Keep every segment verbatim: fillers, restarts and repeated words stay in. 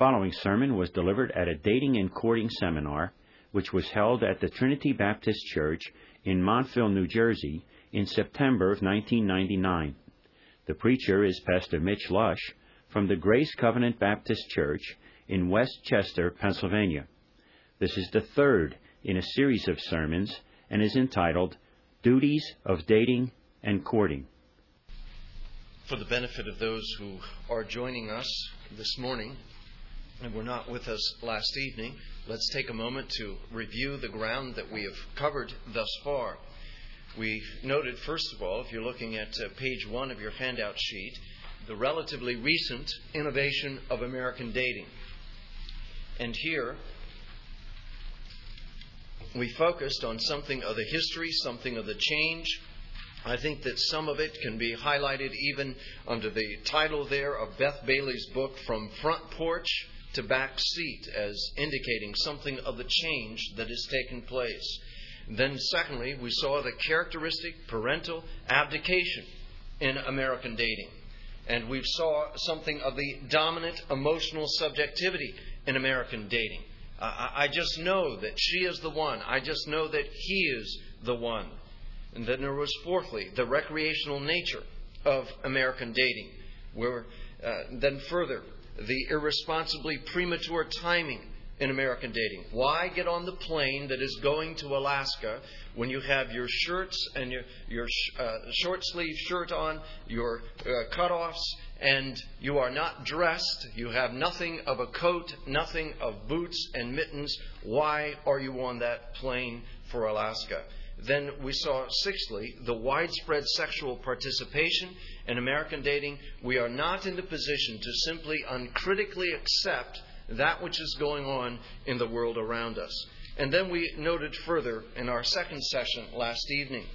following sermon was delivered at a dating and courting seminar, which was held at the Trinity Baptist Church in Montville, New Jersey, in September of nineteen ninety-nine. The preacher is Pastor Mitch Lush from the Grace Covenant Baptist Church in West Chester, Pennsylvania. This is the third in a series of sermons and is entitled Duties of Dating and Courting. For the benefit of those who are joining us this morning and were not with us last evening, let's take a moment to review the ground that we have covered thus far. We noted, first of all, if you're looking at uh, page one of your handout sheet, the relatively recent innovation of American dating. And here, we focused on something of the history, something of the change. I think that some of it can be highlighted even under the title there of Beth Bailey's book, From Front Porch to Back Seat, as indicating something of the change that has taken place. Then secondly, we saw the characteristic parental abdication in American dating. And we saw something of the dominant emotional subjectivity in American dating. Uh, I just know that she is the one. I just know that he is the one. And then there was fourthly, the recreational nature of American dating. Where, uh, then further, the irresponsibly premature timing in American dating. Why get on the plane that is going to Alaska when you have your shirts and your, your uh, short sleeve shirt on, your uh, cutoffs, and you are not dressed, you have nothing of a coat, nothing of boots and mittens? Why are you on that plane for Alaska? Then we saw, sixthly, the widespread sexual participation in American dating. We are not in the position to simply uncritically accept that which is going on in the world around us. And then we noted further in our second session last evening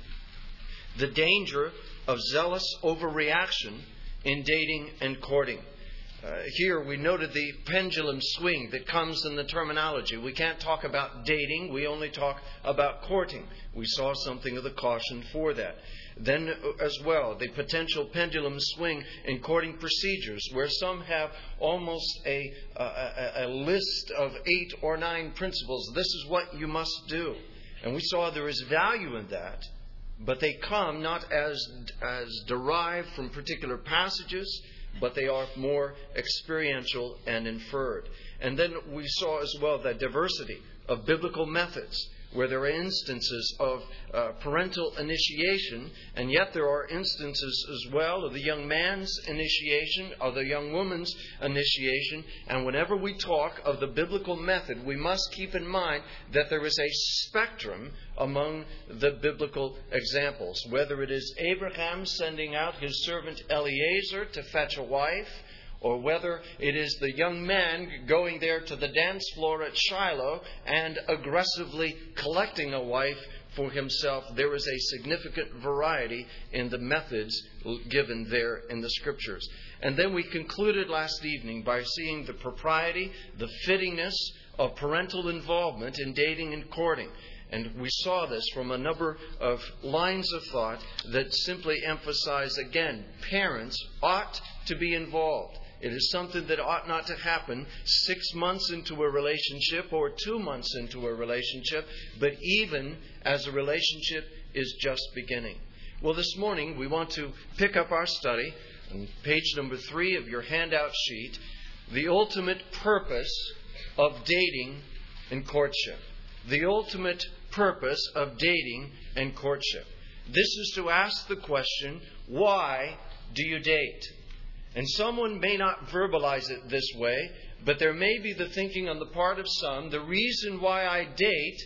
the danger of zealous overreaction in dating and courting. Uh, here we noted the pendulum swing that comes in the terminology. We can't talk about dating, we only talk about courting. We saw something of the caution for that. Then as well, the potential pendulum swing in courting procedures, where some have almost a, a, a list of eight or nine principles. This is what you must do. And we saw there is value in that, but they come not as, as derived from particular passages, but they are more experiential and inferred. And then we saw as well the diversity of biblical methods, where there are instances of uh, parental initiation, and yet there are instances as well of the young man's initiation, of the young woman's initiation. And whenever we talk of the biblical method, we must keep in mind that there is a spectrum among the biblical examples, whether it is Abraham sending out his servant Eliezer to fetch a wife, or whether it is the young man going there to the dance floor at Shiloh and aggressively collecting a wife for himself. There is a significant variety in the methods given there in the Scriptures. And then we concluded last evening by seeing the propriety, the fittingness of parental involvement in dating and courting. And we saw this from a number of lines of thought that simply emphasize, again, parents ought to be involved. It is something that ought not to happen six months into a relationship or two months into a relationship, but even as a relationship is just beginning. Well, this morning we want to pick up our study on page number three of your handout sheet, the ultimate purpose of dating and courtship. The ultimate purpose of dating and courtship. This is to ask the question, why do you date? And someone may not verbalize it this way, but there may be the thinking on the part of some, the reason why I date,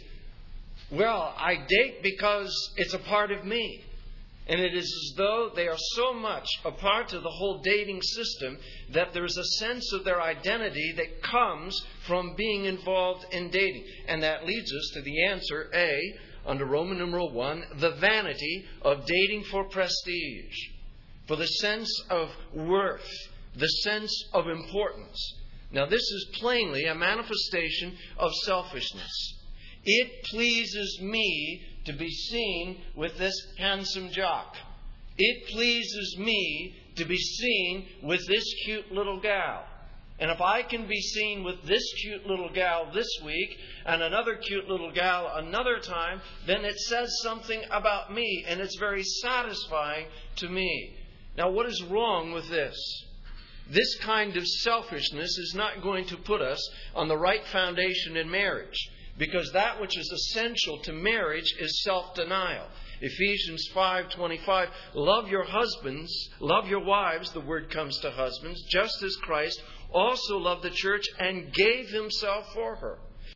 well, I date because it's a part of me. And it is as though they are so much a part of the whole dating system that there is a sense of their identity that comes from being involved in dating. And that leads us to the answer A, under Roman numeral one, the vanity of dating for prestige, for the sense of worth, the sense of importance. Now, this is plainly a manifestation of selfishness. It pleases me to be seen with this handsome jock. It pleases me to be seen with this cute little gal. And if I can be seen with this cute little gal this week and another cute little gal another time, then it says something about me, and it's very satisfying to me. Now, what is wrong with this? This kind of selfishness is not going to put us on the right foundation in marriage, because that which is essential to marriage is self-denial. Ephesians five twenty-five, love your husbands, love your wives, the word comes to husbands, just as Christ also loved the church and gave himself for her.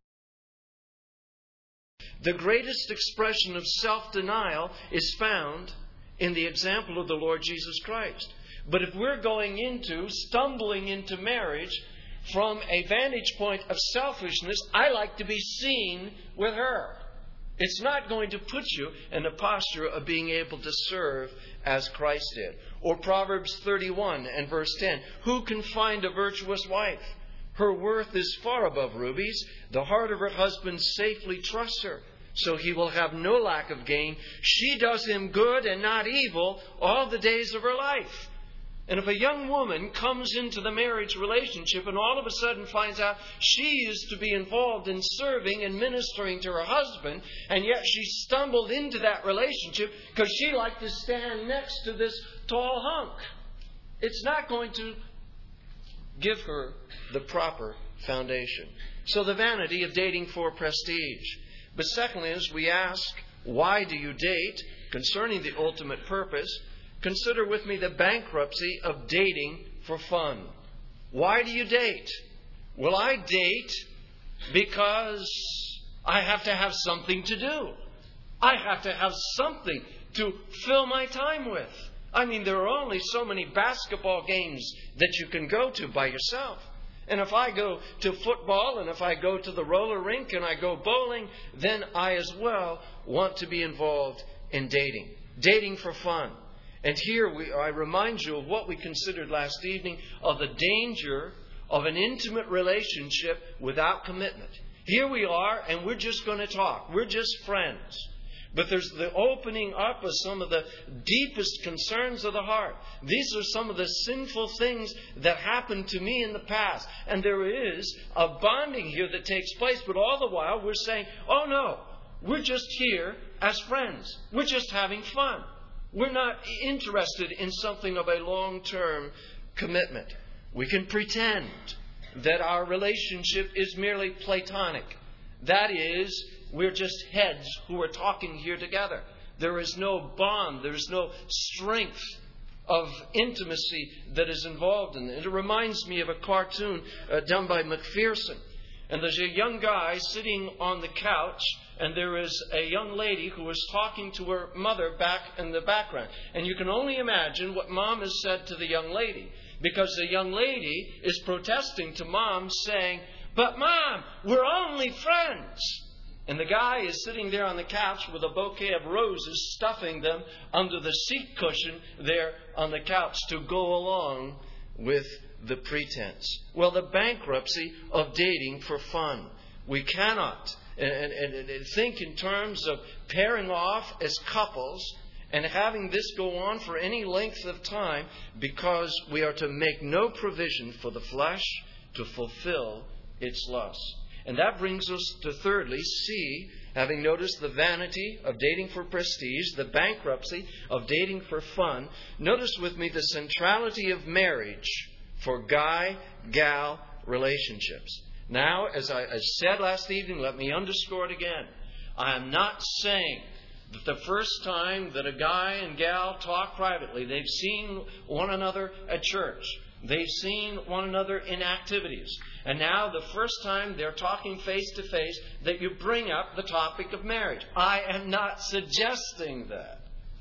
The greatest expression of self-denial is found in the example of the Lord Jesus Christ. But if we're going into, stumbling into marriage from a vantage point of selfishness, I like to be seen with her. It's not going to put you in a posture of being able to serve as Christ did. Or Proverbs thirty-one and verse ten. Who can find a virtuous wife? Her worth is far above rubies. The heart of her husband safely trusts her, so he will have no lack of gain. She does him good and not evil all the days of her life. And if a young woman comes into the marriage relationship and all of a sudden finds out she is to be involved in serving and ministering to her husband, and yet she stumbled into that relationship because she liked to stand next to this tall hunk, it's not going to give her the proper foundation. So the vanity of dating for prestige. But secondly, as we ask, why do you date? Concerning the ultimate purpose, consider with me the bankruptcy of dating for fun. Why do you date? Well, I date because I have to have something to do. I have to have something to fill my time with. I mean, there are only so many basketball games that you can go to by yourself. And if I go to football, and if I go to the roller rink, and I go bowling, then I as well want to be involved in dating. Dating for fun. And here we, I remind you of what we considered last evening, of the danger of an intimate relationship without commitment. Here we are, and we're just going to talk. We're just friends. But there's the opening up of some of the deepest concerns of the heart. These are some of the sinful things that happened to me in the past. And there is a bonding here that takes place, but all the while we're saying, oh no, we're just here as friends. We're just having fun. We're not interested in something of a long-term commitment. We can pretend that our relationship is merely platonic. That is, we're just heads who are talking here together. There is no bond. There's no strength of intimacy that is involved in it. It reminds me of a cartoon uh, done by McPherson. And there's a young guy sitting on the couch, and there is a young lady who is talking to her mother back in the background. And you can only imagine what Mom has said to the young lady, because the young lady is protesting to Mom, saying, "But Mom, we're only friends." And the guy is sitting there on the couch with a bouquet of roses, stuffing them under the seat cushion there on the couch to go along with the pretense. Well, the bankruptcy of dating for fun. We cannot and, and, and think in terms of pairing off as couples and having this go on for any length of time, because we are to make no provision for the flesh to fulfill its lust. And that brings us to thirdly, C, having noticed the vanity of dating for prestige, the bankruptcy of dating for fun, notice with me the centrality of marriage for guy-gal relationships. Now, as I as said last evening, let me underscore it again. I am not saying that the first time that a guy and gal talk privately, they've seen one another at church. They've seen one another in activities. And now the first time they're talking face to face, that you bring up the topic of marriage. I am not suggesting that.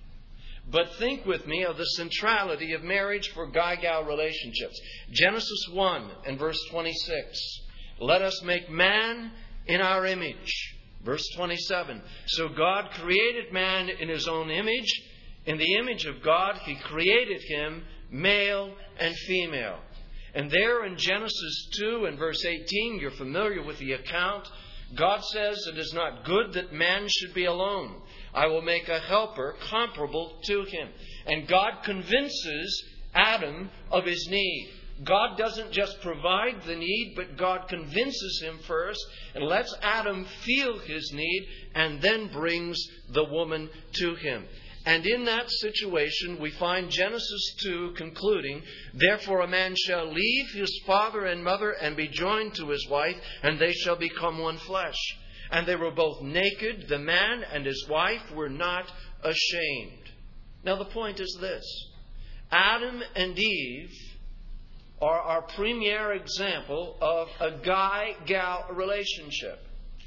But think with me of the centrality of marriage for guy-gal relationships. Genesis one and verse twenty-six. Let us make man in our image. Verse twenty-seven. So God created man in his own image. In the image of God, he created him, male and female. And there in Genesis two and verse eighteen, you're familiar with the account. God says, it is not good that man should be alone. I will make a helper comparable to him. And God convinces Adam of his need. God doesn't just provide the need, but God convinces him first and lets Adam feel his need and then brings the woman to him. And in that situation, we find Genesis two concluding, "Therefore a man shall leave his father and mother and be joined to his wife, and they shall become one flesh. And they were both naked, the man and his wife were not ashamed." Now the point is this. Adam and Eve are our premier example of a guy-gal relationship.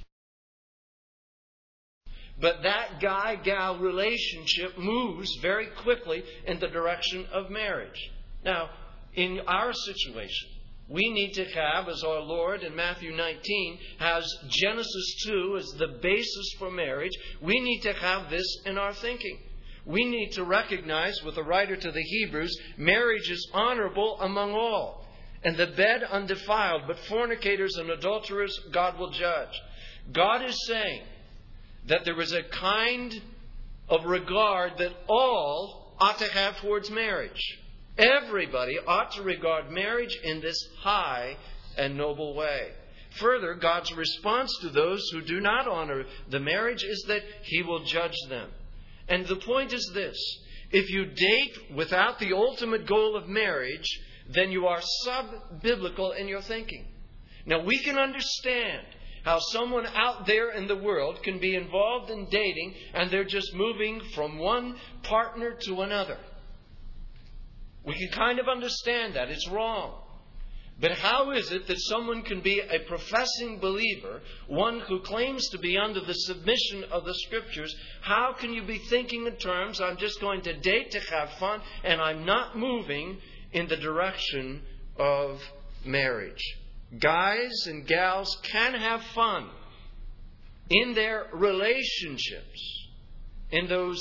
But that guy-gal relationship moves very quickly in the direction of marriage. Now, in our situation, we need to have, as our Lord in Matthew nineteen has Genesis two as the basis for marriage, we need to have this in our thinking. We need to recognize, with the writer to the Hebrews, marriage is honorable among all, and the bed undefiled, but fornicators and adulterers God will judge. God is saying that there is a kind of regard that all ought to have towards marriage. Everybody ought to regard marriage in this high and noble way. Further, God's response to those who do not honor the marriage is that He will judge them. And the point is this: if you date without the ultimate goal of marriage, then you are sub-biblical in your thinking. Now, we can understand how someone out there in the world can be involved in dating and they're just moving from one partner to another. We can kind of understand that. It's wrong. But how is it that someone can be a professing believer, one who claims to be under the submission of the Scriptures? How can you be thinking in terms, I'm just going to date to have fun, and I'm not moving in the direction of marriage? Guys and gals can have fun in their relationships, in those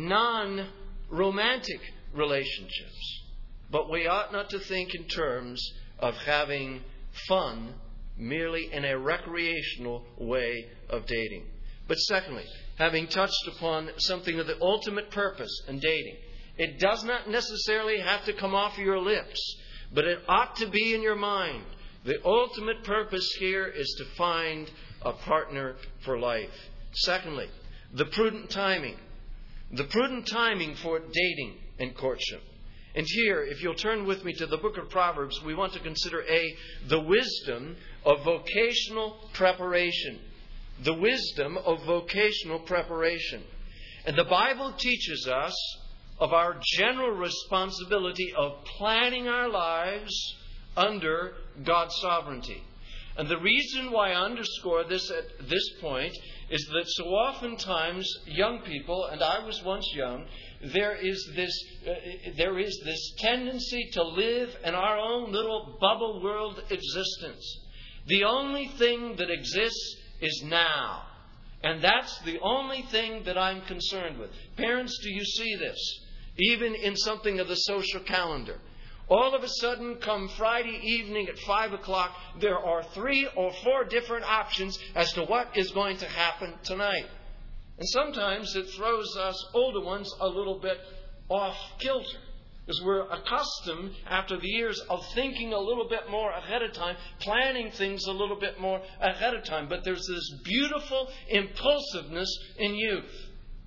non-romantic relationships. But we ought not to think in terms of having fun merely in a recreational way of dating. But secondly, having touched upon something of the ultimate purpose in dating, it does not necessarily have to come off your lips, but it ought to be in your mind. The ultimate purpose here is to find a partner for life. Secondly, the prudent timing. The prudent timing for dating and courtship. And here, if you'll turn with me to the book of Proverbs, we want to consider A, the wisdom of vocational preparation. The wisdom of vocational preparation. And the Bible teaches us of our general responsibility of planning our lives under God's sovereignty. And the reason why I underscore this at this point is that so oftentimes young people, and I was once young, there is this uh, there is this tendency to live in our own little bubble world existence. The only thing that exists is now. And that's the only thing that I'm concerned with. Parents, do you see this? Even in something of the social calendar. All of a sudden, come Friday evening at five o'clock, there are three or four different options as to what is going to happen tonight. And sometimes it throws us older ones a little bit off kilter, because we're accustomed, after the years, of thinking a little bit more ahead of time, planning things a little bit more ahead of time. But there's this beautiful impulsiveness in youth.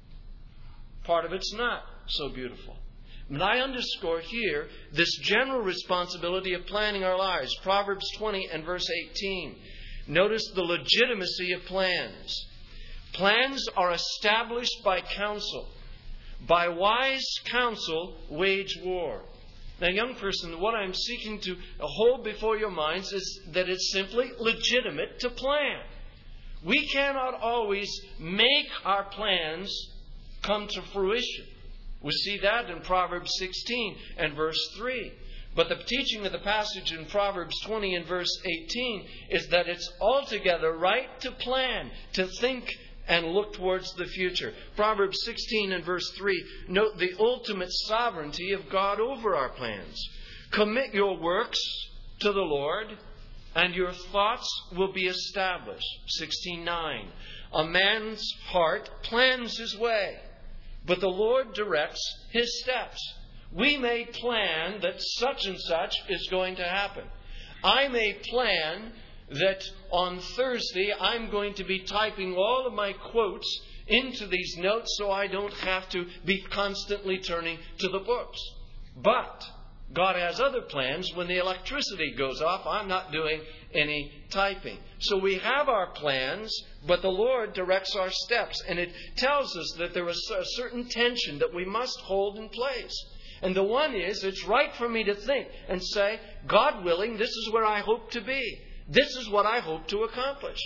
Part of it's not so beautiful. And I underscore here this general responsibility of planning our lives. Proverbs twenty and verse eighteen. Notice the legitimacy of plans. Plans are established by counsel. By wise counsel, wage war. Now, young person, what I'm seeking to hold before your minds is that it's simply legitimate to plan. We cannot always make our plans come to fruition. We see that in Proverbs sixteen and verse three. But the teaching of the passage in Proverbs twenty and verse eighteen is that it's altogether right to plan, to think and look towards the future. Proverbs sixteen and verse three, note the ultimate sovereignty of God over our plans. Commit your works to the Lord, and your thoughts will be established. sixteen nine. A man's heart plans his way, but the Lord directs his steps. We may plan that such and such is going to happen. I may plan that on Thursday I'm going to be typing all of my quotes into these notes so I don't have to be constantly turning to the books. But God has other plans. When the electricity goes off, I'm not doing any typing. So we have our plans, but the Lord directs our steps. And it tells us that there is a certain tension that we must hold in place. And the one is, it's right for me to think and say, God willing, this is where I hope to be. This is what I hope to accomplish.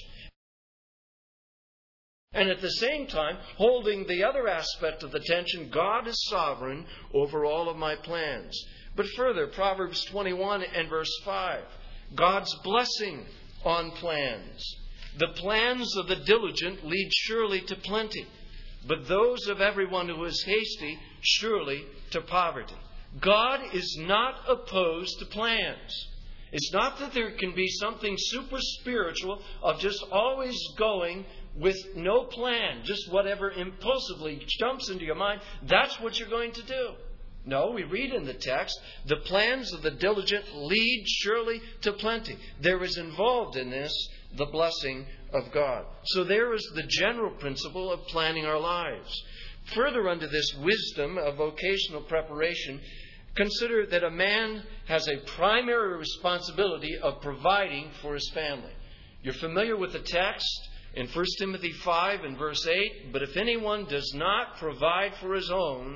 And at the same time, holding the other aspect of the tension, God is sovereign over all of my plans. But further, Proverbs twenty-one and verse five, God's blessing on plans. The plans of the diligent lead surely to plenty, but those of everyone who is hasty surely to poverty. God is not opposed to plans. It's not that there can be something super spiritual of just always going with no plan, just whatever impulsively jumps into your mind, that's what you're going to do. No, we read in the text, the plans of the diligent lead surely to plenty. There is involved in this the blessing of God. So there is the general principle of planning our lives. Further under this wisdom of vocational preparation, consider that a man has a primary responsibility of providing for his family. You're familiar with the text in First Timothy five and verse eight, but if anyone does not provide for his own,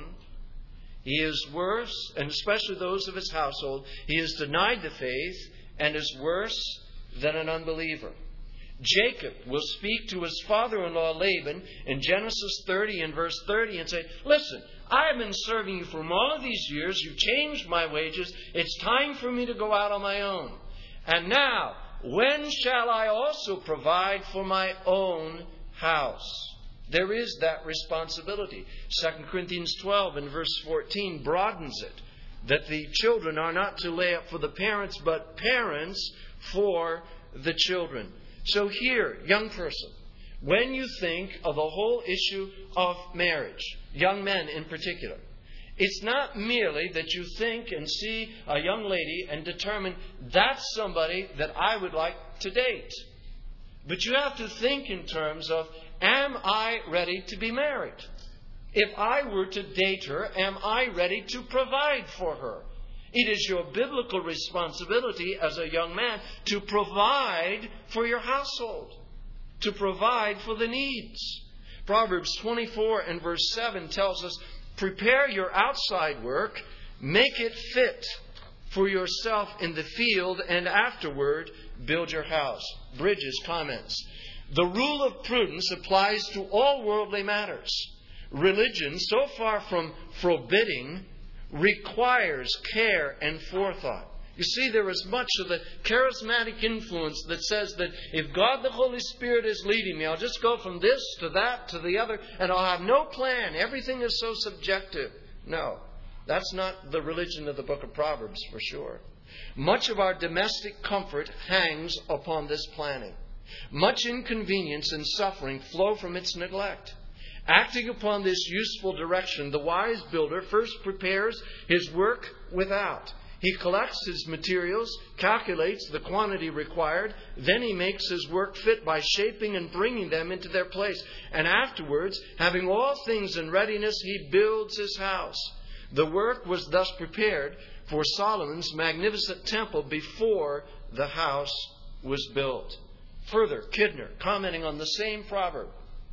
he is worse, and especially those of his household, he is denied the faith and is worse than an unbeliever. Jacob will speak to his father-in-law Laban in Genesis thirty and verse thirty and say, listen, I have been serving you for all of these years. You've changed my wages. It's time for me to go out on my own. And now, when shall I also provide for my own house? There is that responsibility. Second Corinthians twelve and verse fourteen broadens it, that the children are not to lay up for the parents, but parents for the children. So here, young person, when you think of the whole issue of marriage, young men in particular, it's not merely that you think and see a young lady and determine that's somebody that I would like to date. But you have to think in terms of, am I ready to be married? If I were to date her, am I ready to provide for her? It is your biblical responsibility as a young man to provide for your household, to provide for the needs. Proverbs twenty-four and verse seven tells us, prepare your outside work, make it fit for yourself in the field, and afterward build your house. Bridges comments, the rule of prudence applies to all worldly matters. Religion, so far from forbidding, requires care and forethought. You see, there is much of the charismatic influence that says that if God the Holy Spirit is leading me, I'll just go from this to that to the other, and I'll have no plan. Everything is so subjective. No, that's not the religion of the book of Proverbs for sure. Much of our domestic comfort hangs upon this planning. Much inconvenience and suffering flow from its neglect. Acting upon this useful direction, the wise builder first prepares his work without. He collects his materials, calculates the quantity required, then he makes his work fit by shaping and bringing them into their place. And afterwards, having all things in readiness, he builds his house. The work was thus prepared for Solomon's magnificent temple before the house was built. Further, Kidner, commenting on the same proverb,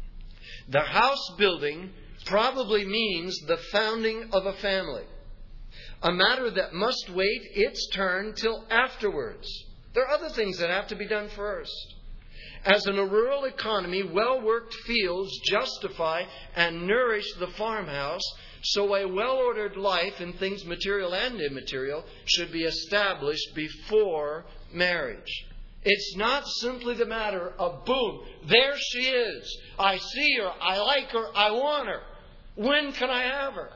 the house building probably means the founding of a family, a matter that must wait its turn till afterwards. There are other things that have to be done first. As in a rural economy, well-worked fields justify and nourish the farmhouse, so a well-ordered life in things material and immaterial should be established before marriage. It's not simply the matter of, boom, there she is. I see her, I like her, I want her. When can I have her?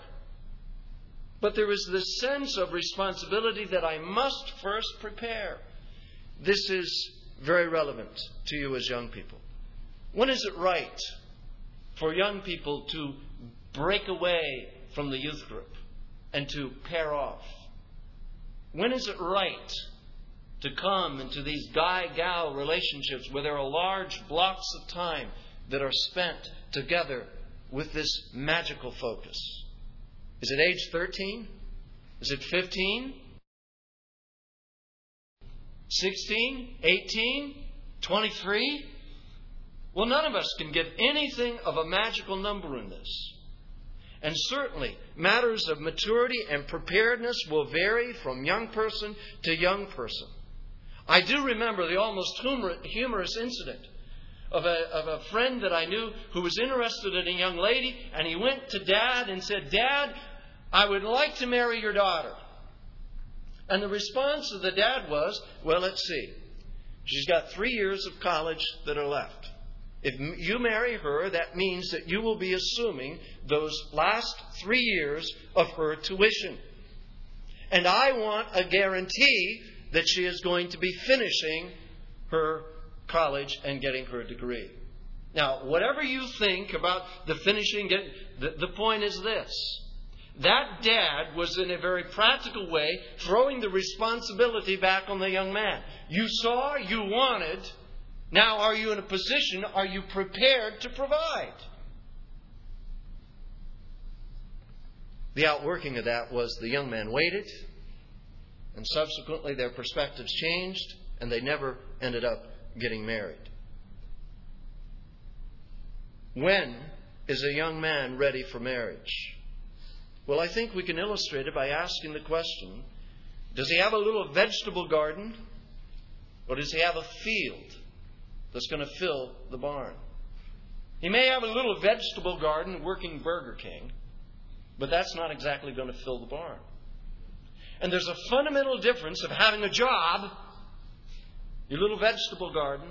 But there is this sense of responsibility that I must first prepare. This is very relevant to you as young people. When is it right for young people to break away from the youth group? and to pair off? When is it right to come into these guy-gal relationships where there are large blocks of time that are spent together with this magical focus? Is it age thirteen? Is it fifteen? sixteen? eighteen? twenty-three? Well, none of us can give anything of a magical number in this. And certainly, matters of maturity and preparedness will vary from young person to young person. I do remember the almost humor- humorous incident of a, of a friend that I knew who was interested in a young lady, and he went to Dad and said, "Dad, I would like to marry your daughter." And the response of the dad was, "Well, let's see. She's got three years of college that are left. If you marry her, that means that you will be assuming those last three years of her tuition. And I want a guarantee that she is going to be finishing her college and getting her degree." Now, whatever you think about the finishing, the, the point is this. That dad was in a very practical way throwing the responsibility back on the young man. You saw, you wanted. Now, are you in a position, are you prepared to provide? The outworking of that was the young man waited, and subsequently their perspectives changed, and they never ended up getting married. When is a young man ready for marriage? Well, I think we can illustrate it by asking the question, does he have a little vegetable garden, or does he have a field that's going to fill the barn? He may have a little vegetable garden working Burger King, but that's not exactly going to fill the barn. And there's a fundamental difference of having a job, your little vegetable garden,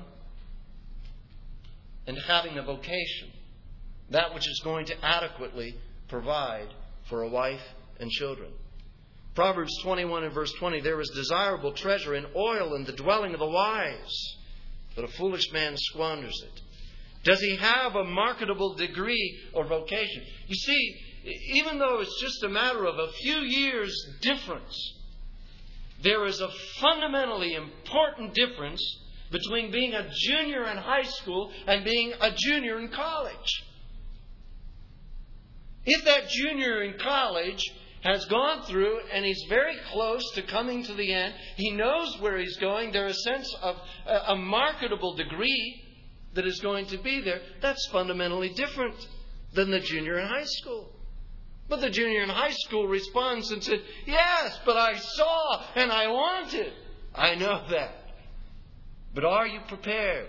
and having a vocation, that which is going to adequately provide for a wife and children. Proverbs twenty-one and verse twenty, "There is desirable treasure in oil in the dwelling of the wise, but a foolish man squanders it." Does he have a marketable degree or vocation? You see, even though it's just a matter of a few years difference, there is a fundamentally important difference between being a junior in high school and being a junior in college. If that junior in college has gone through and he's very close to coming to the end, he knows where he's going, there's a sense of a marketable degree that is going to be there, that's fundamentally different than the junior in high school. But the junior in high school responds and says, "Yes, but I saw and I wanted." I know that. But are you prepared?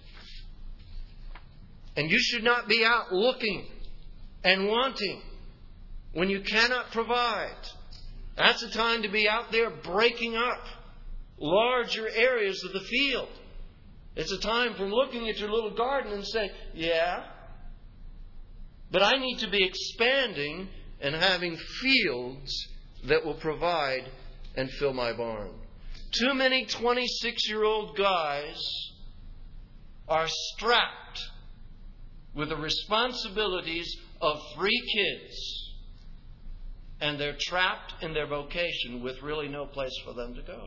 And you should not be out looking and wanting when you cannot provide. That's the time to be out there breaking up larger areas of the field. It's a time for looking at your little garden and saying, "Yeah, but I need to be expanding and having fields that will provide and fill my barn." Too many twenty-six-year-old guys are strapped with the responsibilities of three kids, and they're trapped in their vocation with really no place for them to go.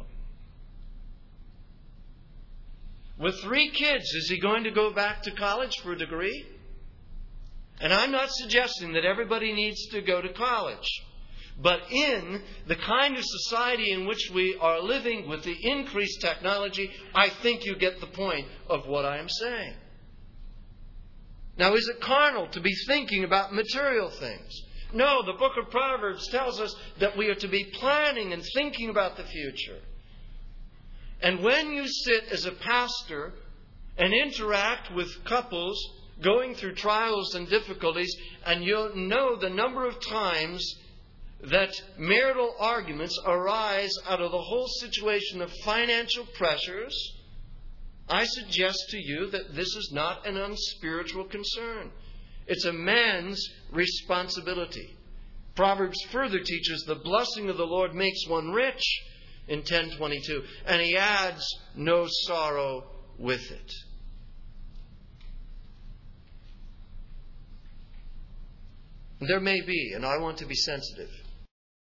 With three kids, is he going to go back to college for a degree? And I'm not suggesting that everybody needs to go to college. But in the kind of society in which we are living with the increased technology, I think you get the point of what I am saying. Now, is it carnal to be thinking about material things? No, the book of Proverbs tells us that we are to be planning and thinking about the future. And when you sit as a pastor and interact with couples going through trials and difficulties, and you'll know the number of times that marital arguments arise out of the whole situation of financial pressures, I suggest to you that this is not an unspiritual concern. It's a man's responsibility. Proverbs further teaches the blessing of the Lord makes one rich in ten twenty-two, and he adds no sorrow with it. There may be, and I want to be sensitive,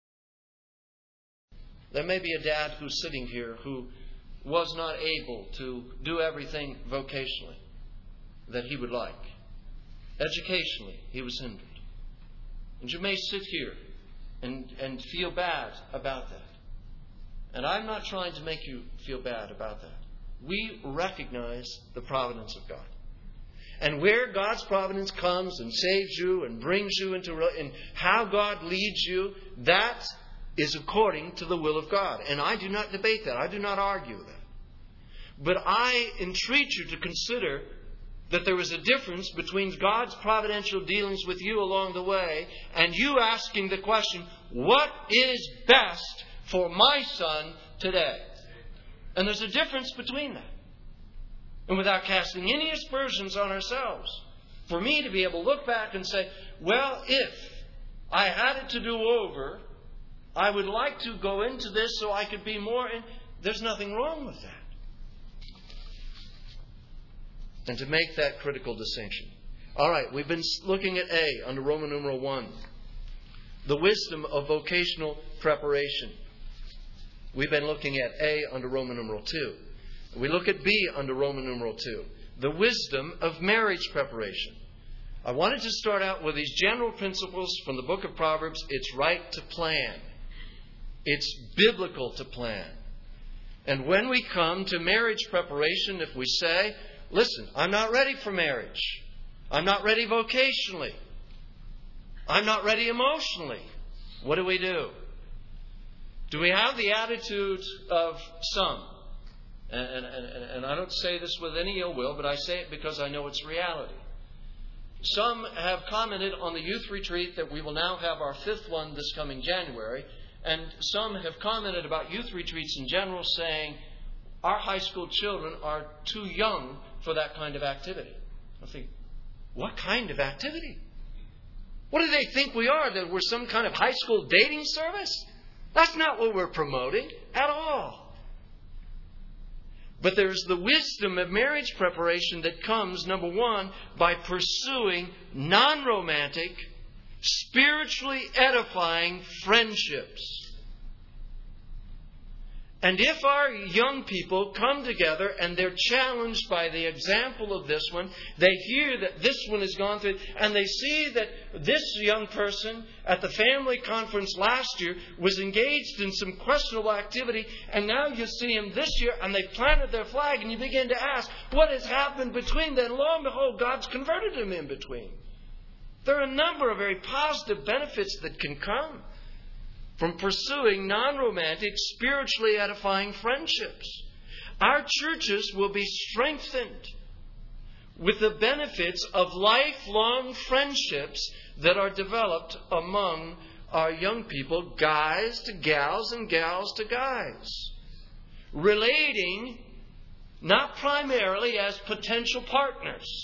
There may be a dad who's sitting here who was not able to do everything vocationally that he would like. Educationally, he was hindered. And you may sit here and, and feel bad about that. And I'm not trying to make you feel bad about that. We recognize the providence of God. And where God's providence comes and saves you and brings you into, and how God leads you, that is according to the will of God. And I do not debate that. I do not argue that. But I entreat you to consider that there is a difference between God's providential dealings with you along the way and you asking the question, what is best for my son today? And there's a difference between that. And without casting any aspersions on ourselves, for me to be able to look back and say, well, if I had it to do over, I would like to go into this so I could be more in. There's nothing wrong with that. And to make that critical distinction. All right, we've been looking at A under Roman numeral one. The wisdom of vocational preparation. We've been looking at A under Roman numeral two. We look at B under Roman numeral two. The wisdom of marriage preparation. I wanted to start out with these general principles from the book of Proverbs. It's right to plan. It's biblical to plan. And when we come to marriage preparation, if we say, listen, I'm not ready for marriage. I'm not ready vocationally. I'm not ready emotionally. What do we do? Do we have the attitude of some? And, and, and, and I don't say this with any ill will, but I say it because I know it's reality. Some have commented on the youth retreat that we will now have our fifth one this coming January. And some have commented about youth retreats in general, saying our high school children are too young for that kind of activity. I think, what kind of activity? What do they think we are? That we're some kind of high school dating service? That's not what we're promoting at all. But there's the wisdom of marriage preparation that comes, number one, by pursuing non-romantic, spiritually edifying friendships. And if our young people come together and they're challenged by the example of this one, they hear that this one has gone through, and they see that this young person at the family conference last year was engaged in some questionable activity, and now you see him this year and they planted their flag, and you begin to ask, what has happened between then? Lo and behold, God's converted him in between. There are a number of very positive benefits that can come from pursuing non-romantic, spiritually edifying friendships. Our churches will be strengthened with the benefits of lifelong friendships that are developed among our young people, guys to gals and gals to guys. Relating not primarily as potential partners,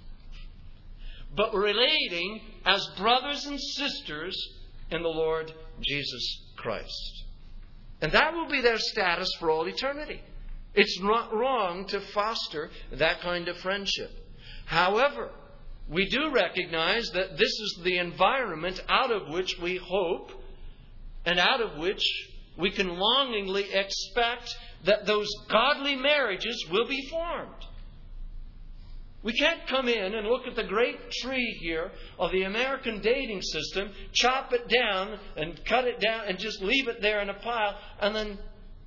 but relating as brothers and sisters in the Lord Jesus Christ. And that will be their status for all eternity. It's not wrong to foster that kind of friendship. However, we do recognize that this is the environment out of which we hope and out of which we can longingly expect that those godly marriages will be formed. We can't come in and look at the great tree here of the American dating system, chop it down and cut it down and just leave it there in a pile and then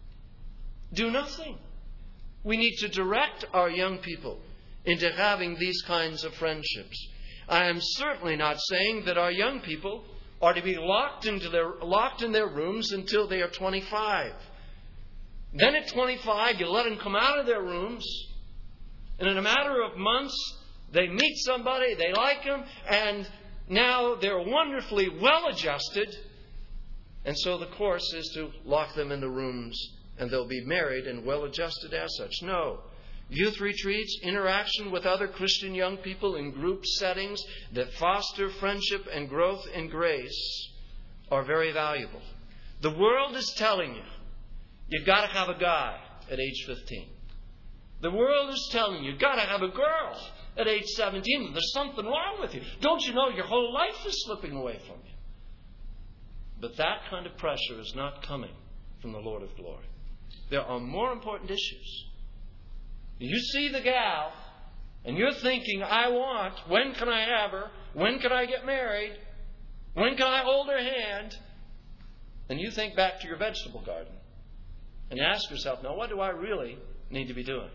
do nothing. We need to direct our young people into having these kinds of friendships. I am certainly not saying that our young people are to be locked into their locked in their rooms until they are twenty-five. Then at twenty-five, you let them come out of their rooms. And in a matter of months, they meet somebody, they like them, and now they're wonderfully well-adjusted. And so the course is to lock them in the rooms, and they'll be married and well-adjusted as such. No. Youth retreats, interaction with other Christian young people in group settings that foster friendship and growth in grace are very valuable. The world is telling you, you've got to have a guy at age fifteen. The world is telling you, you've got to have a girl at age seventeen. There's something wrong with you. Don't you know your whole life is slipping away from you? But that kind of pressure is not coming from the Lord of glory. There are more important issues. You see the gal, and you're thinking, I want, when can I have her? When can I get married? When can I hold her hand? And you think back to your vegetable garden and ask yourself, now what do I really need to be doing?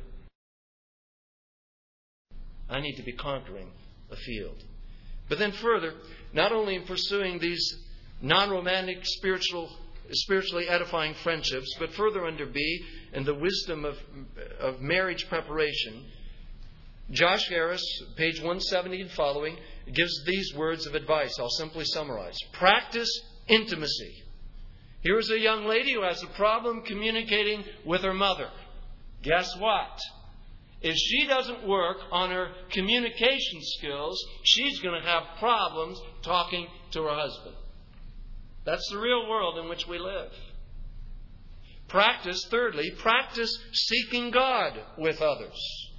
I need to be conquering a field. But then further, not only in pursuing these non-romantic, spiritual, spiritually edifying friendships, but further under B, in the wisdom of, of marriage preparation, Josh Harris, page one seventy and following, gives these words of advice. I'll simply summarize. Practice intimacy. Here's a young lady who has a problem communicating with her mother. Guess what? If she doesn't work on her communication skills, she's going to have problems talking to her husband. That's the real world in which we live. Practice, thirdly, practice seeking God with others.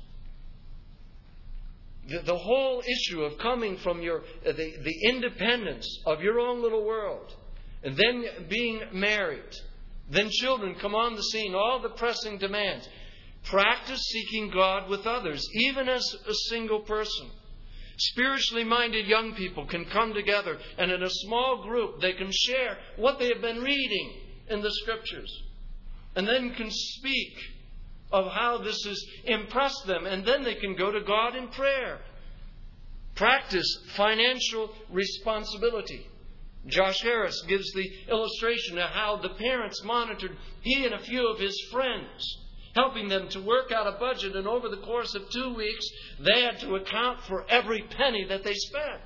The, the whole issue of coming from your the, the independence of your own little world, and then being married, then children come on the scene, all the pressing demands. Practice seeking God with others, even as a single person. Spiritually minded young people can come together, and in a small group they can share what they have been reading in the Scriptures, and then can speak of how this has impressed them, and then they can go to God in prayer. Practice financial responsibility. Josh Harris gives the illustration of how the parents monitored he and a few of his friends, helping them to work out a budget, and over the course of two weeks, they had to account for every penny that they spent.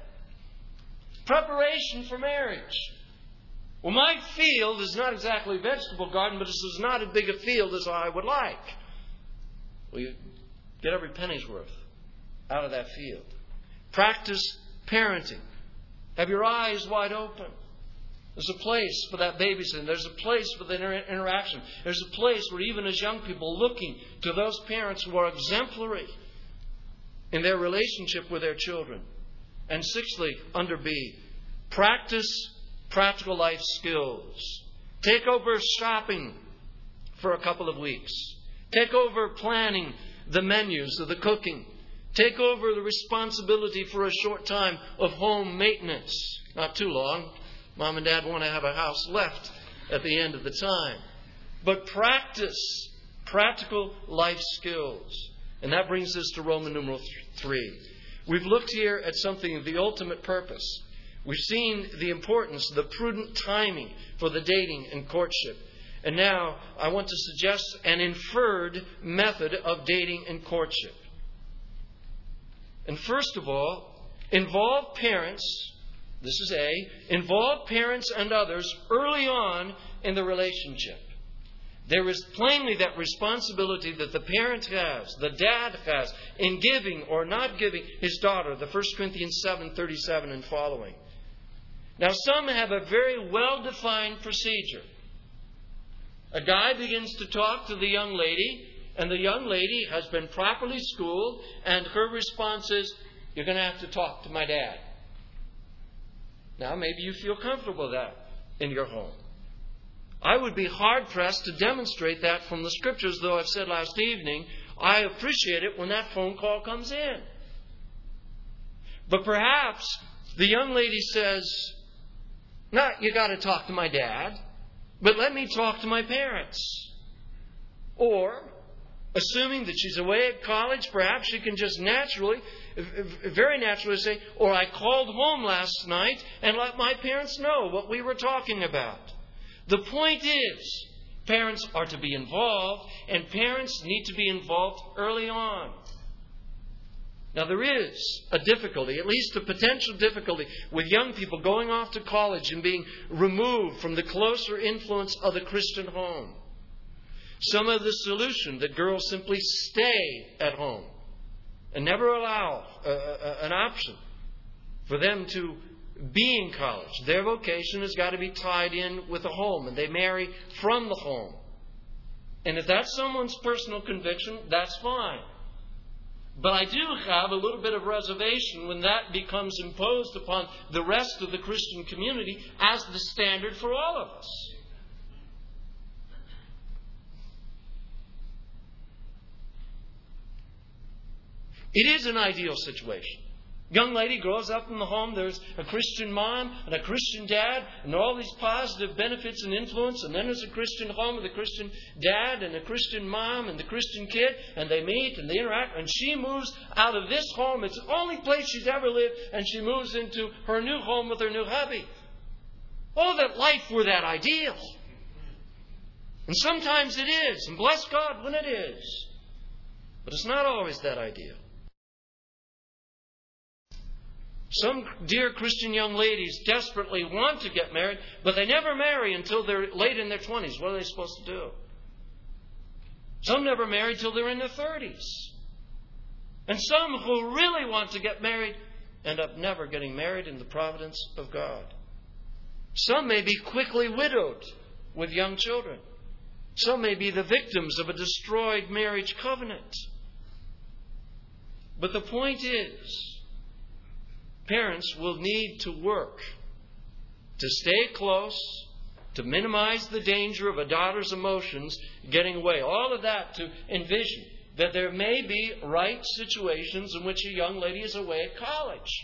Preparation for marriage. Well, my field is not exactly a vegetable garden, but this is not as big a field as I would like. Well, you get every penny's worth out of that field. Practice parenting. Have your eyes wide open. There's a place for that babysitting. There's a place for the inter- interaction. There's a place where even as young people looking to those parents who are exemplary in their relationship with their children. And sixthly, under B, practice practical life skills. Take over shopping for a couple of weeks. Take over planning the menus of the cooking. Take over the responsibility for a short time of home maintenance. Not too long. Mom and Dad want to have a house left at the end of the time. But practice practical life skills. And that brings us to Roman numeral three. We've looked here at something of the ultimate purpose. We've seen the importance, the prudent timing for the dating and courtship. And now I want to suggest an inferred method of dating and courtship. And first of all, involve parents, this is A, involve parents and others early on in the relationship. There is plainly that responsibility that the parent has, the dad has, in giving or not giving his daughter, the First Corinthians seven thirty-seven and following. Now some have a very well-defined procedure. A guy begins to talk to the young lady, and the young lady has been properly schooled, and her response is, you're going to have to talk to my dad. Now, maybe you feel comfortable with that in your home. I would be hard-pressed to demonstrate that from the Scriptures, though I've said last evening, I appreciate it when that phone call comes in. But perhaps the young lady says, no, you got to talk to my dad, but let me talk to my parents. Or, assuming that she's away at college, perhaps she can just naturally, very naturally say, or I called home last night and let my parents know what we were talking about. The point is, parents are to be involved, and parents need to be involved early on. Now, there is a difficulty, at least a potential difficulty, with young people going off to college and being removed from the closer influence of the Christian home. Some of the solution that girls simply stay at home and never allow a, a, an option for them to be in college. Their vocation has got to be tied in with the home, and they marry from the home. And if that's someone's personal conviction, that's fine. But I do have a little bit of reservation when that becomes imposed upon the rest of the Christian community as the standard for all of us. It is an ideal situation. Young lady grows up in the home. There's a Christian mom and a Christian dad, and all these positive benefits and influence. And then there's a Christian home with a Christian dad and a Christian mom and the Christian kid, and they meet and they interact. And she moves out of this home. It's the only place she's ever lived, and she moves into her new home with her new hubby. Oh, that life were that ideal. And sometimes it is, and bless God when it is. But it's not always that ideal. Some dear Christian young ladies desperately want to get married, but they never marry until they're late in their twenties. What are they supposed to do? Some never marry till they're in their thirties. And some who really want to get married end up never getting married in the providence of God. Some may be quickly widowed with young children. Some may be the victims of a destroyed marriage covenant. But the point is, parents will need to work to stay close, to minimize the danger of a daughter's emotions getting away. All of that to envision that there may be right situations in which a young lady is away at college.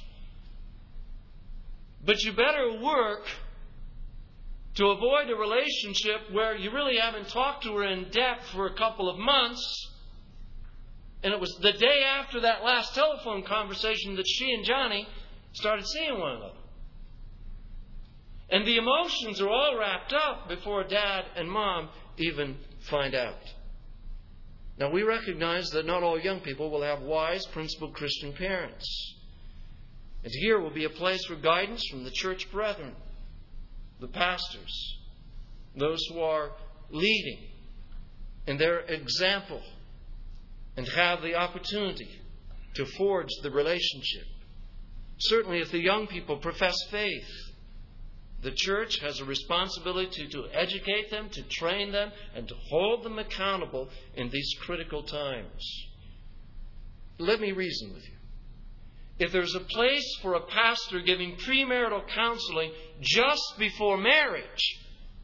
But you better work to avoid a relationship where you really haven't talked to her in depth for a couple of months. And it was the day after that last telephone conversation that she and Johnny started seeing one another. And the emotions are all wrapped up before Dad and Mom even find out. Now, we recognize that not all young people will have wise, principled Christian parents. And here will be a place for guidance from the church brethren, the pastors, those who are leading in their example and have the opportunity to forge the relationship. Certainly, if the young people profess faith, the church has a responsibility to educate them, to train them, and to hold them accountable in these critical times. Let me reason with you. If there's a place for a pastor giving premarital counseling just before marriage,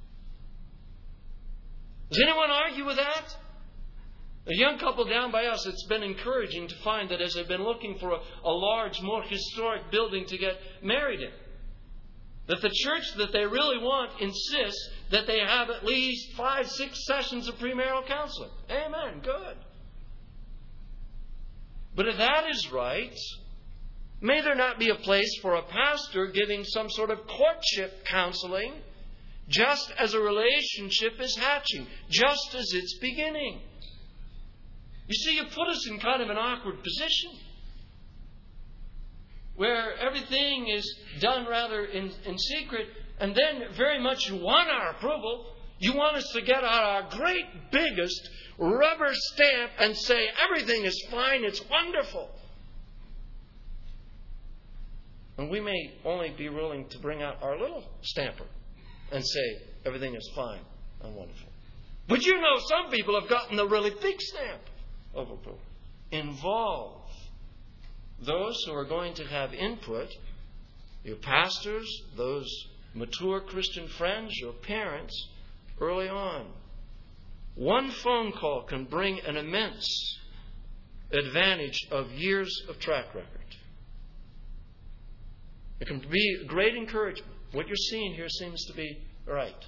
does anyone argue with that? A young couple down by us, it's been encouraging to find that as they've been looking for a, a large, more historic building to get married in, that the church that they really want insists that they have at least five, six sessions of premarital counseling. Amen. Good. But if that is right, may there not be a place for a pastor giving some sort of courtship counseling just as a relationship is hatching, just as it's beginning? You see, you put us in kind of an awkward position where everything is done rather in, in secret, and then very much you want our approval. You want us to get out our great biggest rubber stamp and say everything is fine, it's wonderful. And we may only be willing to bring out our little stamper and say everything is fine and wonderful. But you know, some people have gotten the really big stamp of approval. Involve those who are going to have input, your pastors, those mature Christian friends, your parents, early on. One phone call can bring an immense advantage of years of track record. It can be a great encouragement. What you're seeing here seems to be right.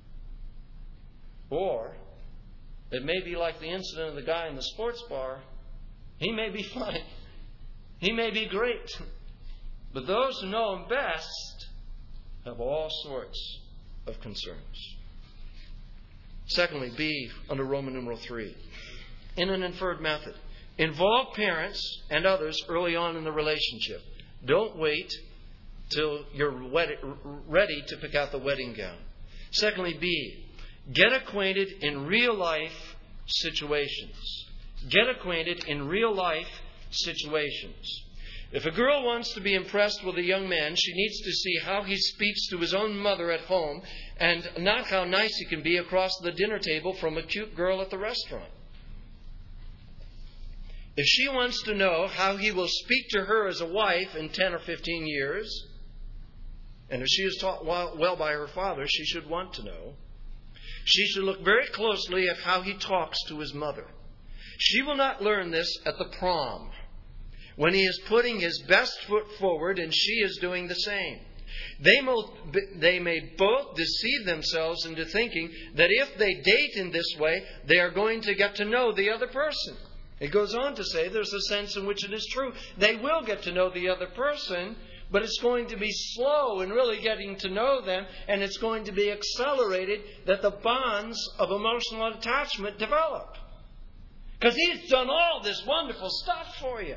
Or it may be like the incident of the guy in the sports bar. He may be fine. He may be great. But those who know him best have all sorts of concerns. Secondly, B, under Roman numeral three, in an inferred method. Involve parents and others early on in the relationship. Don't wait till you're wed- ready to pick out the wedding gown. Secondly, B, get acquainted in real life situations. Get acquainted in real life situations. If a girl wants to be impressed with a young man, she needs to see how he speaks to his own mother at home and not how nice he can be across the dinner table from a cute girl at the restaurant. If she wants to know how he will speak to her as a wife in ten or fifteen years, and if she is taught well by her father, she should want to know, she should look very closely at how he talks to his mother. She will not learn this at the prom. when he is putting his best foot forward and she is doing the same. They, mo- they may both deceive themselves into thinking that if they date in this way, they are going to get to know the other person. It goes on to say there's a sense in which it is true. They will get to know the other person, but it's going to be slow in really getting to know them, and it's going to be accelerated that the bonds of emotional attachment develop. Because he's done all this wonderful stuff for you.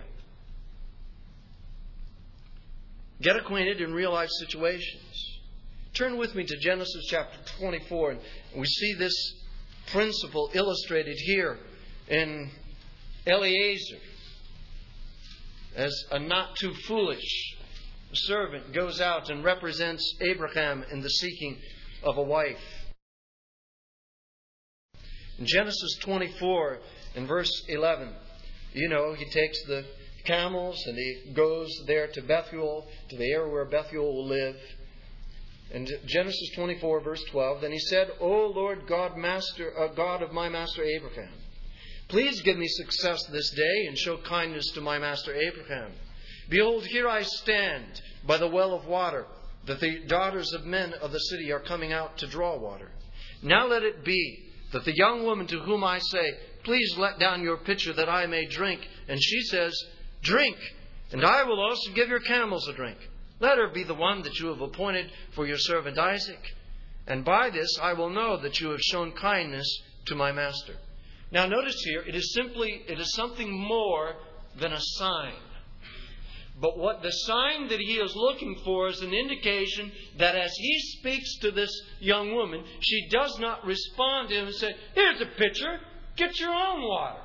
Get acquainted in real life situations. Turn with me to Genesis chapter twenty-four, and we see this principle illustrated here in Eliezer as a not too foolish servant goes out and represents Abraham in the seeking of a wife. In Genesis twenty-four, in verse eleven, you know, he takes the camels and he goes there to Bethuel, to the area where Bethuel will live. In Genesis twenty-four, verse twelve, then he said, O Lord God, master, uh, God of my master Abraham, please give me success this day and show kindness to my master Abraham. Behold, here I stand by the well of water, that the daughters of men of the city are coming out to draw water. Now let it be that the young woman to whom I say, please let down your pitcher that I may drink, and she says, drink, and I will also give your camels a drink. Let her be the one that you have appointed for your servant Isaac. And by this I will know that you have shown kindness to my master. Now notice here, it is simply, it is something more than a sign. But what the sign that he is looking for is an indication that as he speaks to this young woman, she does not respond to him and say, here's a pitcher, get your own water.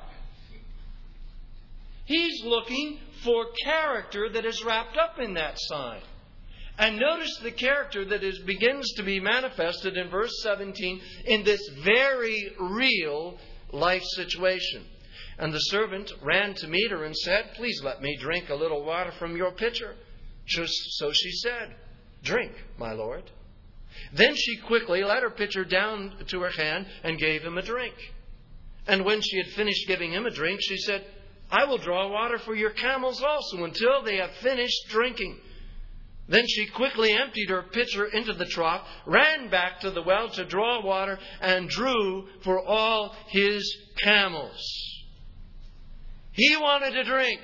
He's looking for character that is wrapped up in that sign. And notice the character that is, begins to be manifested in verse seventeen in this very real life situation. And the servant ran to meet her and said, please let me drink a little water from your pitcher. So she said, drink, my lord. Then she quickly let her pitcher down to her hand and gave him a drink. And when she had finished giving him a drink, she said, I will draw water for your camels also until they have finished drinking. Then she quickly emptied her pitcher into the trough, ran back to the well to draw water, and drew for all his camels. He wanted a drink.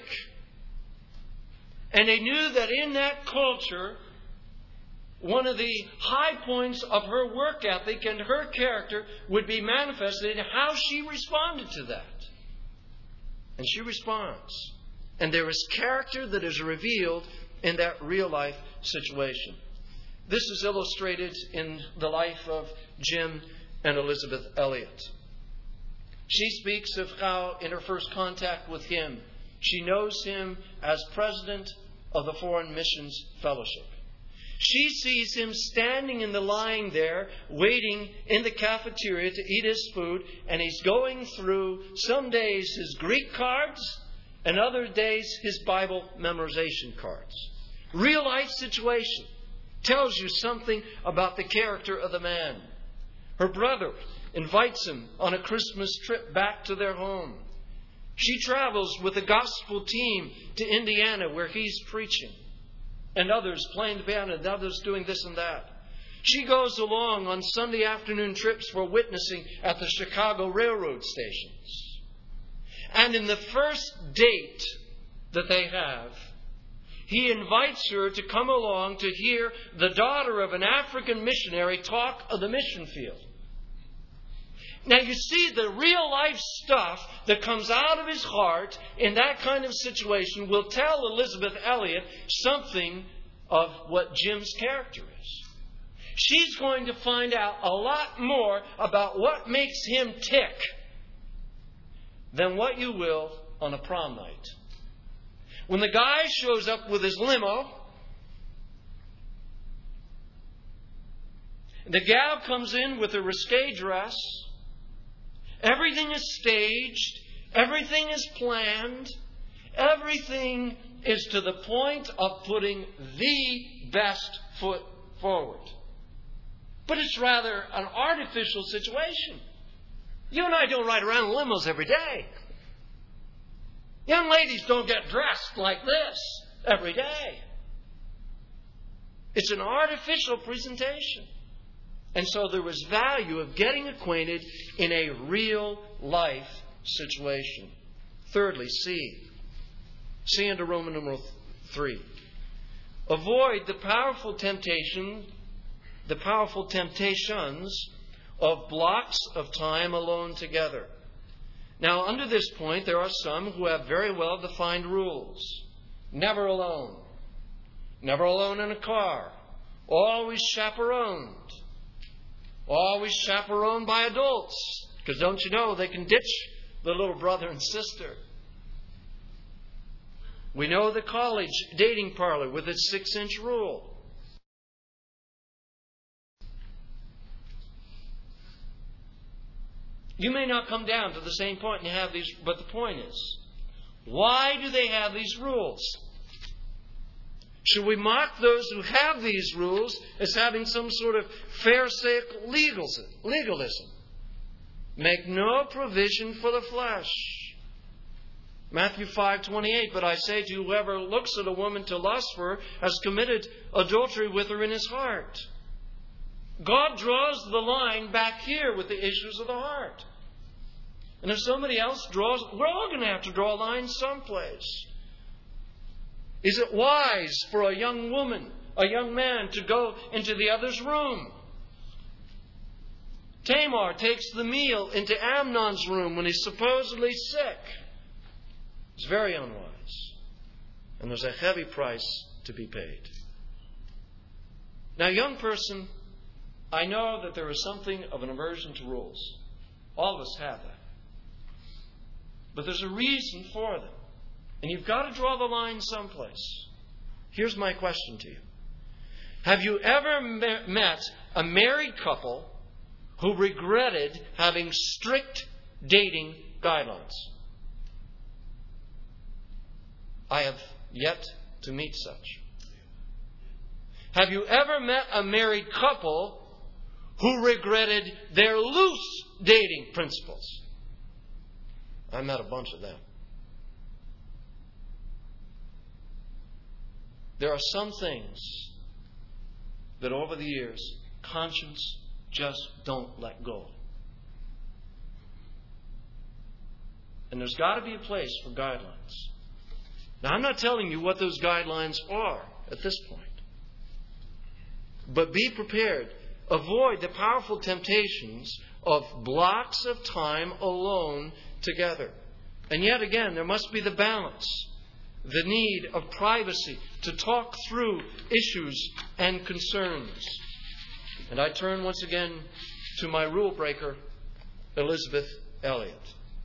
And they knew that in that culture, one of the high points of her work ethic and her character would be manifested in how she responded to that. And she responds. And there is character that is revealed in that real life situation. This is illustrated in the life of Jim and Elizabeth Elliot. She speaks of how in her first contact with him, she knows him as president of the Foreign Missions Fellowship. She sees him standing in the line there, waiting in the cafeteria to eat his food, and he's going through some days his Greek cards and other days his Bible memorization cards. Real life situation tells you something about the character of the man. Her brother invites him on a Christmas trip back to their home. She travels with a gospel team to Indiana where he's preaching. And others playing the piano, and others doing this and that. She goes along on Sunday afternoon trips for witnessing at the Chicago railroad stations. And in the first date that they have, he invites her to come along to hear the daughter of an African missionary talk of the mission field. Now you see the real life stuff that comes out of his heart in that kind of situation will tell Elizabeth Elliot something of what Jim's character is. She's going to find out a lot more about what makes him tick than what you will on a prom night. When the guy shows up with his limo, the gal comes in with a risque dress. Everything is staged. Everything is planned. Everything is to the point of putting the best foot forward. But it's rather an artificial situation. You and I don't ride around in limos every day. Young ladies don't get dressed like this every day. It's an artificial presentation. And so there was value of getting acquainted in a real life situation. Thirdly, C. C under Roman numeral three. Avoid the powerful temptation, the powerful temptations of blocks of time alone together. Now, under this point, there are some who have very well defined rules. Never alone. Never alone in a car. Always chaperoned. Always chaperoned by adults. Because don't you know, they can ditch the little brother and sister. We know the college dating parlor with its six-inch rule. You may not come down to the same point and have these, but the point is, why do they have these rules? Should we mock those who have these rules as having some sort of Pharisaic legalism? Make no provision for the flesh. Matthew five twenty-eight, but I say to you, whoever looks at a woman to lust for her has committed adultery with her in his heart. God draws the line back here with the issues of the heart. And if somebody else draws, we're all going to have to draw a line someplace. Is it wise for a young woman, a young man, to go into the other's room? Tamar takes the meal into Amnon's room when he's supposedly sick. It's very unwise. And there's a heavy price to be paid. Now, young person, I know that there is something of an aversion to rules. All of us have that. But there's a reason for them. And you've got to draw the line someplace. Here's my question to you. Have you ever met a married couple who regretted having strict dating guidelines? I have yet to meet such. Have you ever met a married couple who regretted their loose dating principles? I met a bunch of them. There are some things that over the years, conscience just don't let go. And there's got to be a place for guidelines. Now, I'm not telling you what those guidelines are at this point. But be prepared. Avoid the powerful temptations of blocks of time alone together. And yet again, there must be the balance. The need of privacy to talk through issues and concerns. And I turn once again to my rule breaker, Elisabeth Elliot.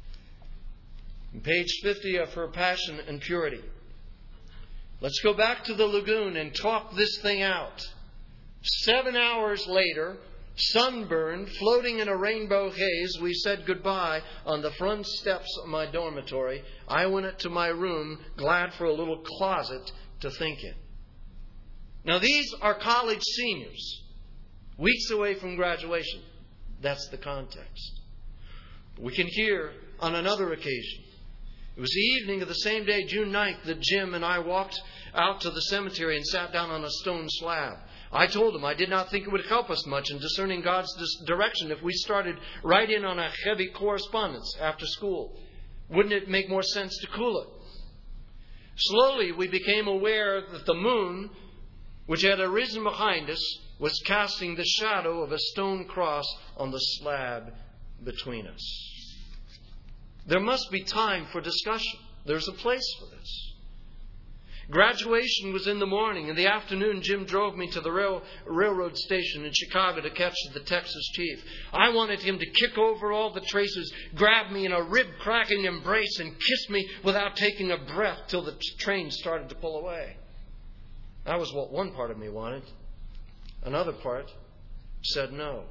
On page fifty of her Passion and Purity. Let's go back to the lagoon and talk this thing out. Seven hours later, sunburned, floating in a rainbow haze, we said goodbye on the front steps of my dormitory. I went up to my room, glad for a little closet to think in. Now, these are college seniors, weeks away from graduation. That's the context. We can hear on another occasion. It was the evening of the same day, June ninth, that Jim and I walked out to the cemetery and sat down on a stone slab. I told him I did not think it would help us much in discerning God's direction if we started right in on a heavy correspondence after school. Wouldn't it make more sense to cool it? Slowly we became aware that the moon, which had arisen behind us, was casting the shadow of a stone cross on the slab between us. There must be time for discussion. There's a place for this. Graduation was in the morning. In the afternoon, Jim drove me to the rail, railroad station in Chicago to catch the Texas chief. I wanted him to kick over all the traces, grab me in a rib-cracking embrace, and kiss me without taking a breath till the train started to pull away. That was what one part of me wanted. Another part said no.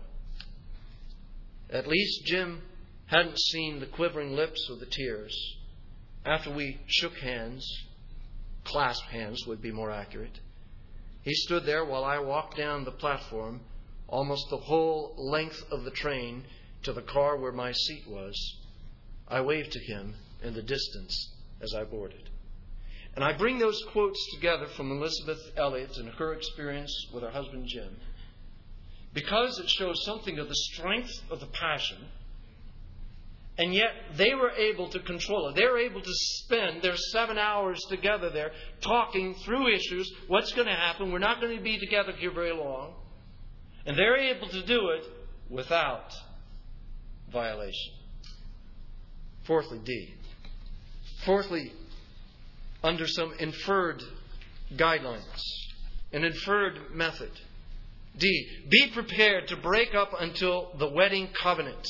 At least Jim hadn't seen the quivering lips or the tears. After we shook hands, clasped hands would be more accurate, he stood there while I walked down the platform almost the whole length of the train to the car where my seat was. I waved to him in the distance as I boarded. And I bring those quotes together from Elizabeth Elliot and her experience with her husband Jim because it shows something of the strength of the passion, and yet they were able to control it. They were able to spend their seven hours together there talking through issues. What's going to happen? We're not going to be together here very long. And they're able to do it without violation. Fourthly, D. Fourthly, under some inferred guidelines, an inferred method. D. Be prepared to break up until the wedding covenant.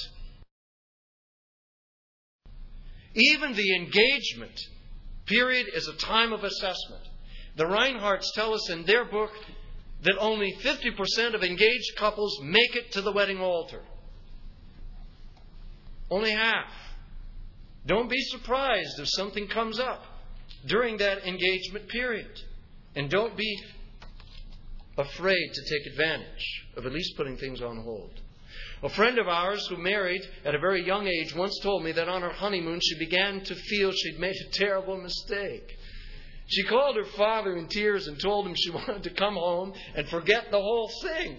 Even the engagement period is a time of assessment. The Reinhardts tell us in their book that only fifty percent of engaged couples make it to the wedding altar. Only half. Don't be surprised if something comes up during that engagement period. And don't be afraid to take advantage of at least putting things on hold. A friend of ours who married at a very young age once told me that on her honeymoon she began to feel she'd made a terrible mistake. She called her father in tears and told him she wanted to come home and forget the whole thing.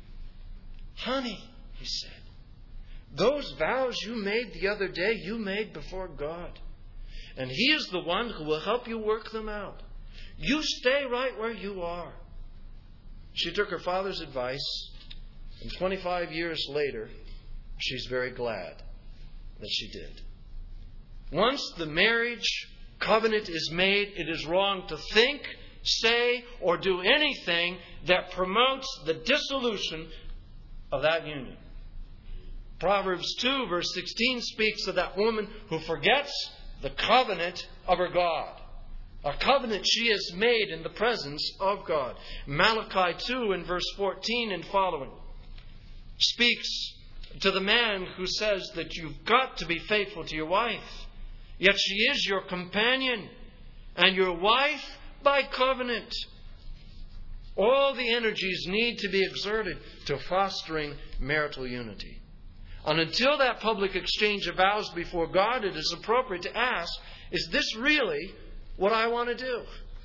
Honey, he said, those vows you made the other day, you made before God. And He is the one who will help you work them out. You stay right where you are. She took her father's advice, and twenty-five years later, she's very glad that she did. Once the marriage covenant is made, it is wrong to think, say, or do anything that promotes the dissolution of that union. Proverbs two, verse sixteen speaks of that woman who forgets the covenant of her God. A covenant she has made in the presence of God. Malachi two in verse fourteen and following speaks to the man who says that you've got to be faithful to your wife. Yet she is your companion and your wife by covenant. All the energies need to be exerted to fostering marital unity. And until that public exchange of vows before God, it is appropriate to ask, is this really what I want to do?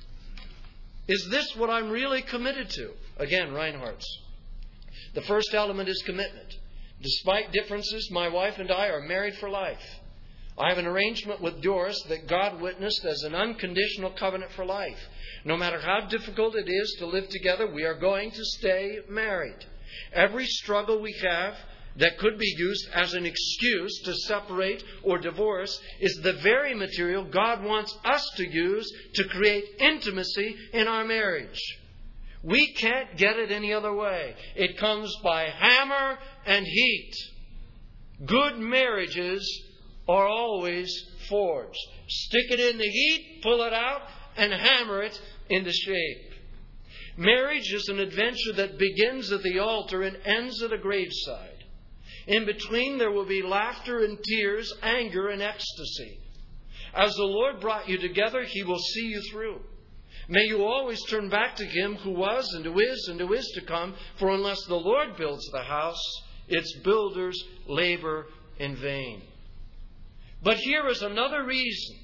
Is this what I'm really committed to? Again, Reinhardts. The first element is commitment. Despite differences, my wife and I are married for life. I have an arrangement with Doris that God witnessed as an unconditional covenant for life. No matter how difficult it is to live together, we are going to stay married. Every struggle we have that could be used as an excuse to separate or divorce is the very material God wants us to use to create intimacy in our marriage. We can't get it any other way. It comes by hammer and heat. Good marriages are always forged. Stick it in the heat, pull it out, and hammer it into shape. Marriage is an adventure that begins at the altar and ends at a graveside. In between, there will be laughter and tears, anger and ecstasy. As the Lord brought you together, He will see you through. May you always turn back to Him who was and who is and who is to come, for unless the Lord builds the house, its builders labor in vain. But here is another reason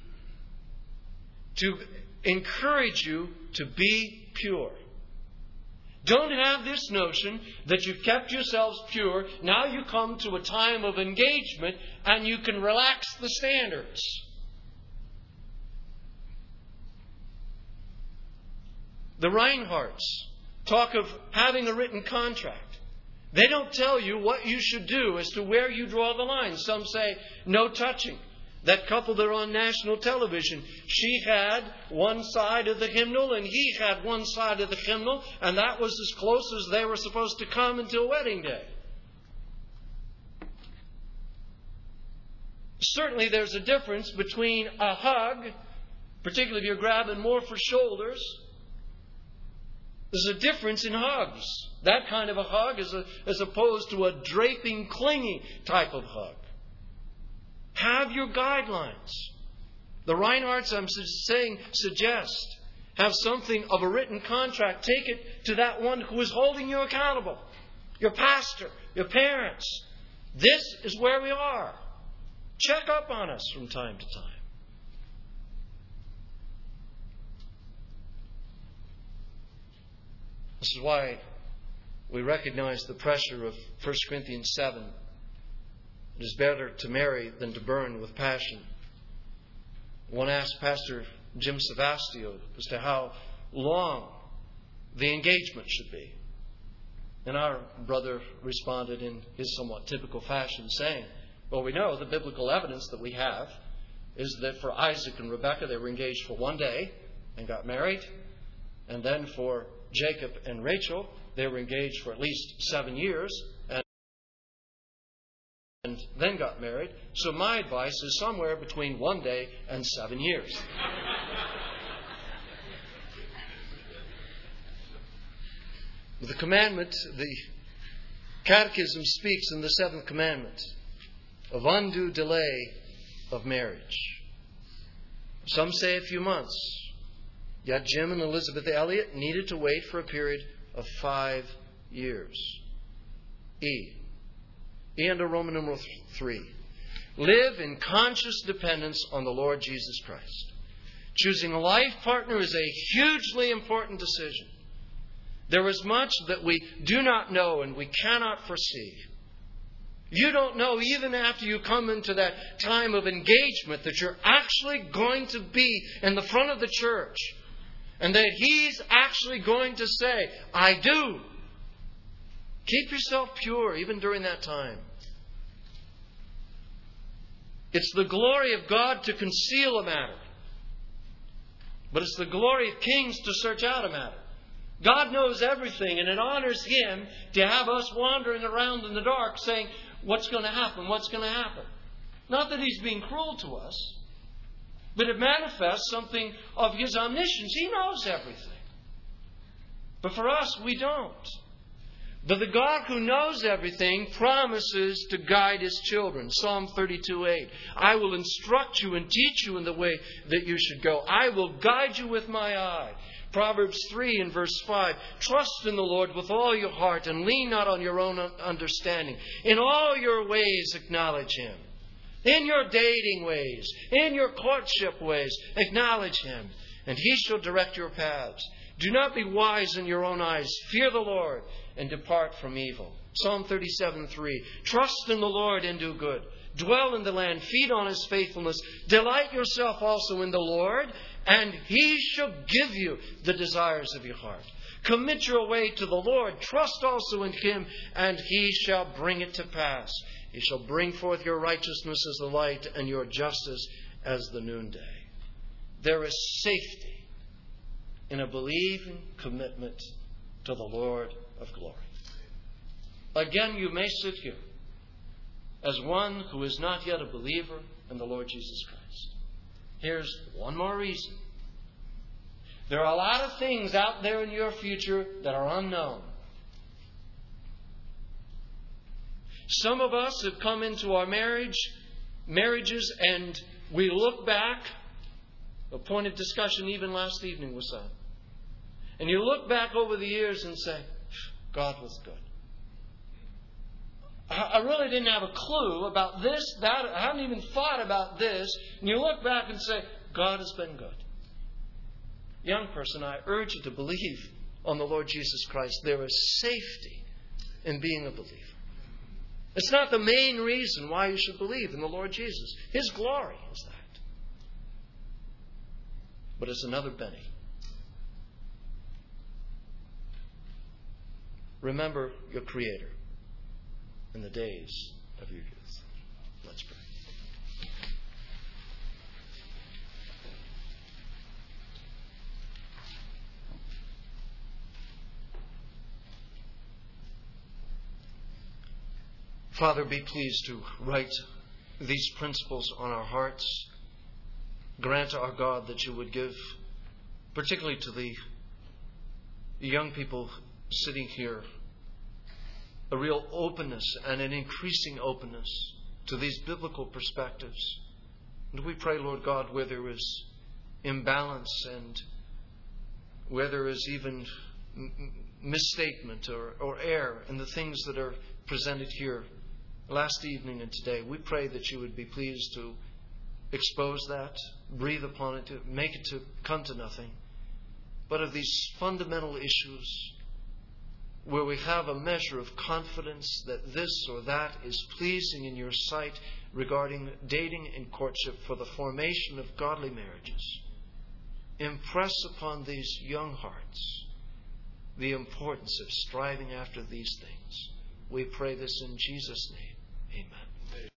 to encourage you to be pure. Don't have this notion that you've kept yourselves pure. Now you come to a time of engagement and you can relax the standards. The Reinhardts talk of having a written contract. They don't tell you what you should do as to where you draw the line. Some say no touching. That couple there on national television, she had one side of the hymnal and he had one side of the hymnal, and that was as close as they were supposed to come until wedding day. Certainly there's a difference between a hug, particularly if you're grabbing more for shoulders. There's a difference in hugs. That kind of a hug is a, as opposed to a draping, clinging type of hug. Have your guidelines. The Reinhardts, I'm saying, suggest have something of a written contract. Take it to that one who is holding you accountable. Your pastor, your parents. This is where we are. Check up on us from time to time. This is why we recognize the pressure of First Corinthians seven. It is better to marry than to burn with passion. One asked Pastor Jim Savastio as to how long the engagement should be. And our brother responded in his somewhat typical fashion, saying, well, we know the biblical evidence that we have is that for Isaac and Rebekah, they were engaged for one day and got married. And then for Jacob and Rachel, they were engaged for at least seven years and and then got married. So my advice is somewhere between one day and seven years. The commandment, the Catechism speaks in the seventh commandment of undue delay of marriage. Some say a few months. Yet Jim and Elizabeth Elliot needed to wait for a period of five years. E. E under Roman numeral three. Live in conscious dependence on the Lord Jesus Christ. Choosing a life partner is a hugely important decision. There is much that we do not know and we cannot foresee. You don't know, even after you come into that time of engagement, that you're actually going to be in the front of the church and that He's actually going to say, I do. Keep yourself pure even during that time. It's the glory of God to conceal a matter, but it's the glory of kings to search out a matter. God knows everything, and it honors Him to have us wandering around in the dark saying, what's going to happen? What's going to happen? Not that He's being cruel to us, but it manifests something of His omniscience. He knows everything. But for us, we don't. But the God who knows everything promises to guide His children. Psalm thirty-two eight. I will instruct you and teach you in the way that you should go. I will guide you with my eye. Proverbs three and verse five. Trust in the Lord with all your heart and lean not on your own understanding. In all your ways acknowledge Him. In your dating ways, in your courtship ways, acknowledge Him, and He shall direct your paths. Do not be wise in your own eyes. Fear the Lord and depart from evil. Psalm thirty-seven three. Trust in the Lord and do good. Dwell in the land, feed on His faithfulness. Delight yourself also in the Lord, and He shall give you the desires of your heart. Commit your way to the Lord. Trust also in Him, and He shall bring it to pass. He shall bring forth your righteousness as the light and your justice as the noonday. There is safety in a believing commitment to the Lord of glory. Again, you may sit here as one who is not yet a believer in the Lord Jesus Christ. Here's one more reason. There are a lot of things out there in your future that are unknown. Some of us have come into our marriage, marriages, and we look back. A point of discussion even last evening was that. And you look back over the years and say, God was good. I really didn't have a clue about this, that. I haven't even thought about this. And you look back and say, God has been good. Young person, I urge you to believe on the Lord Jesus Christ. There is safety in being a believer. It's not the main reason why you should believe in the Lord Jesus. His glory is that. But it's another penny. Remember your Creator in the days of your youth. Let's pray. Father, be pleased to write these principles on our hearts. Grant, our God, that you would give, particularly to the young people sitting here, a real openness and an increasing openness to these biblical perspectives. And we pray, Lord God, where there is imbalance and where there is even misstatement or, or error in the things that are presented here last evening and today, we pray that you would be pleased to expose that, breathe upon it, to make it to come to nothing. But of these fundamental issues, where we have a measure of confidence that this or that is pleasing in your sight regarding dating and courtship for the formation of godly marriages. Impress upon these young hearts the importance of striving after these things. We pray this in Jesus' name. Amen.